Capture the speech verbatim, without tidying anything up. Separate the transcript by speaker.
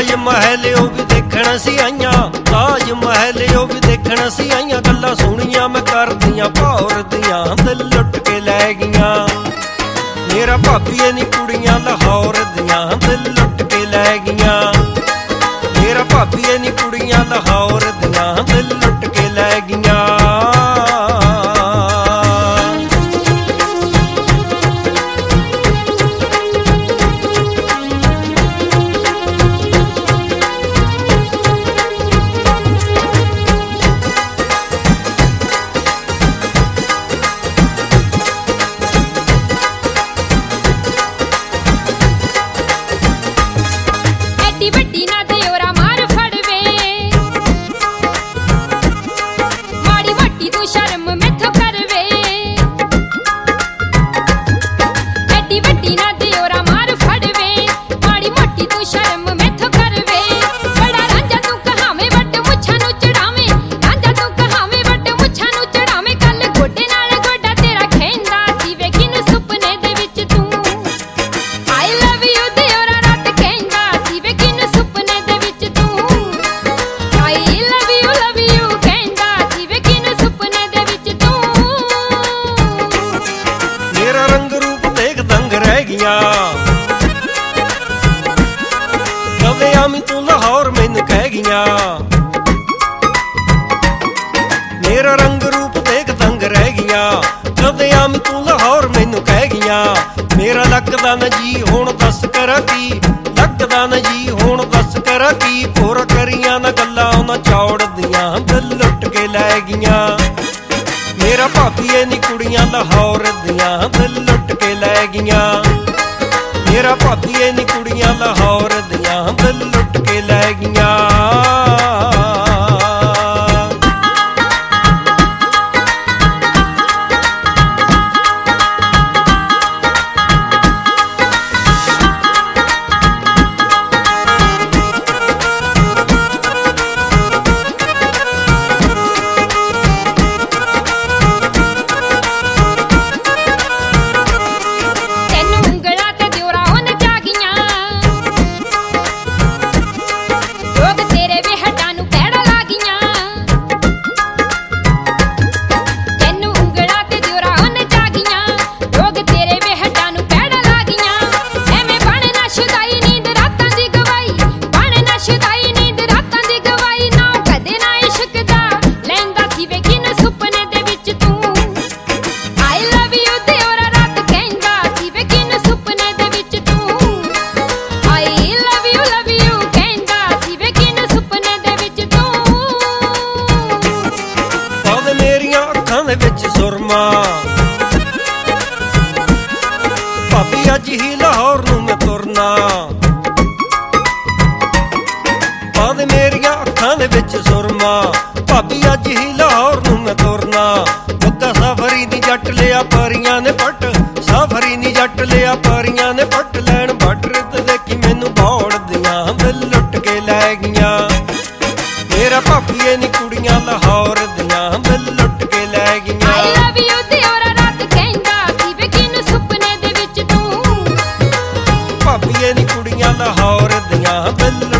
Speaker 1: ਤਾਜ ਮਹਿਲ ਉਹ ਵੀ ਦੇਖਣ ਸੀ ਆਈਆਂ, ਤਾਜ ਮਹਿਲ ਉਹ ਵੀ ਦੇਖਣ ਸੀ ਆਈਆਂ। ਗੱਲਾਂ ਸੁਣੀਆਂ ਮੈਂ ਕਰਦੀਆਂ ਭੌਰ ਦੀਆਂ, ਦਿਲ ਲੁੱਟ ਕੇ ਲੈ ਗਈਆਂ। ਮੇਰਾ ਭਾਬੀਏ ਨੀ ਕੁੜੀਆਂ ਲਾਹੌਰ ਦੀਆਂ, ਦਿਲ ਲੁੱਟ ਕੇ ਲੈ ਗਈਆਂ। ਮੇਰਾ ਭਾਬੀਏ ਨੀ ਕੁੜੀਆਂ ਲਾਹੌਰ ਦੀਆਂ, ਦਿਲ ਲੁੱਟ ਕੇ ਲੈ ਗਈਆਂ। ਕਦੇ ਆਮੀ ਤੂੰ ਲਾਹੌਰ ਮੈਨੂੰ ਕਹਿ ਗਈਆਂ। ਮੇਰਾ ਰੰਗ ਰੂਪ ਦੇਖ ਦੰਗ ਰਹਿ ਗਈਆਂ। ਕਦੇ ਆਮੀ ਤੂੰ ਲਾਹੌਰ ਮੈਨੂੰ ਕਹਿ ਗਈਆਂ। ਮੇਰਾ ਲੱਗਦਾ ਨਾ ਜੀ ਹੁਣ ਦੱਸ ਕਰਾਂ ਕੀ, ਲੱਗਦਾ ਨਾ ਜੀ ਹੁਣ ਦੱਸ ਕਰਾਂ ਕੀ। ਹੋਰ ਕਰੀਆਂ ਨਾ ਗੱਲਾਂ ਉਹਨਾਂ ਚੌੜ ਦੀਆਂ, ਦਿਲ ਲੁੱਟ ਕੇ ਲੈ ਗਈਆਂ। ਮੇਰਾ ਭਾਬੀਏ ਨੀ ਕੁੜੀਆਂ ਲਾਹੌਰ ਦੀਆਂ, ਦਿਲ ਲੁੱਟ ਕੇ ਲੈ ਗਈਆਂ। ਮੇਰਾ ਭਾਬੀਏ ਨੀ ਕੁੜੀਆਂ ਲਾਹੌਰ ਦੀਆਂ, ਦਿਲ ਲੁੱਟ ਕੇ ਲੈ ਗਈਆਂ। ਵਿੱਚ ਸੁਰਮਾ ਭਾਬੀ ਅੱਜ ਹੀ ਲਾਹੌਰ ਨੂੰ ਮੈਂ ਤੁਰਨਾ। ਬਾਦ ਮੇਰੀਆਂ ਅੱਖਾਂ ਦੇ ਵਿੱਚ ਸੁਰਮਾ ਭਾਬੀ ਅੱਜ ਹੀ ਲਾਹੌਰ ਨੂੰ ਮੈਂ ਤੁਰਨਾ। ਮੁੱਕਾ ਸਫਰੀ ਨੀ ਜੱਟ ਲਿਆ ਪਰੀਆਂ ਨੇ ਪੱਟ, ਸਫਰੀ ਨੀ ਜੱਟ ਲਿਆ ਪਰੀਆਂ ਨੇ ਪੱਟ। ਲੈਣ ਬਾਰਡਰ ਤੇ ਦੇਖੀ ਮੈਨੂੰ ਦੌੜਦੀਆਂ, ਦਿਲ ਲੁੱਟ ਕੇ ਲੈ ਗਈਆਂ। ਮੇਰਾ ਭਾਬੀਏ ਨੀ ਕੁੜੀਆਂ ਲਾਹੌਰ ਦੀਆਂ, ਦਿਲ ਲੁੱਟ ਕੇ ਲੈ ਗਈਆਂ। ਭਾਬੀਏ ਨੀ ਕੁੜੀਆਂ ਲਾਹੌਰ ਦੀਆਂ, ਦਿਲ